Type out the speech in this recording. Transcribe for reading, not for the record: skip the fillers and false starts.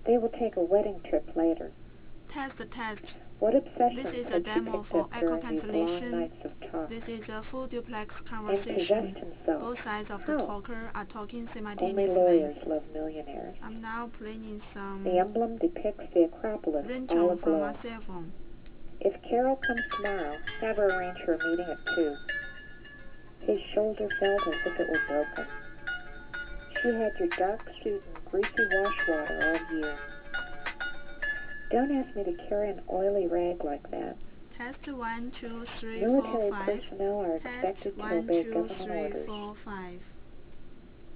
They will take a wedding trip later. Test. What obsession This is a had she demo picked for up echo during these long cancellation. nights of talk? This is a full duplex And conversation. possessed himself. Both sides of the How? talker are talking Only simultaneously. lawyers love millionaires. I'm now playing some The emblem depicts the Acropolis all ringtone from my aglow. cell phone. If Carol comes tomorrow, have her arrange for a meeting at 2. His shoulder felt as if it were broken. She had your dark suit and greasy wash water all year. Don't ask me to carry an oily rag like that. Test 1 2 3 4 Military 5. personnel are Test expected to 1 obey 2 government 3 orders. 4 5.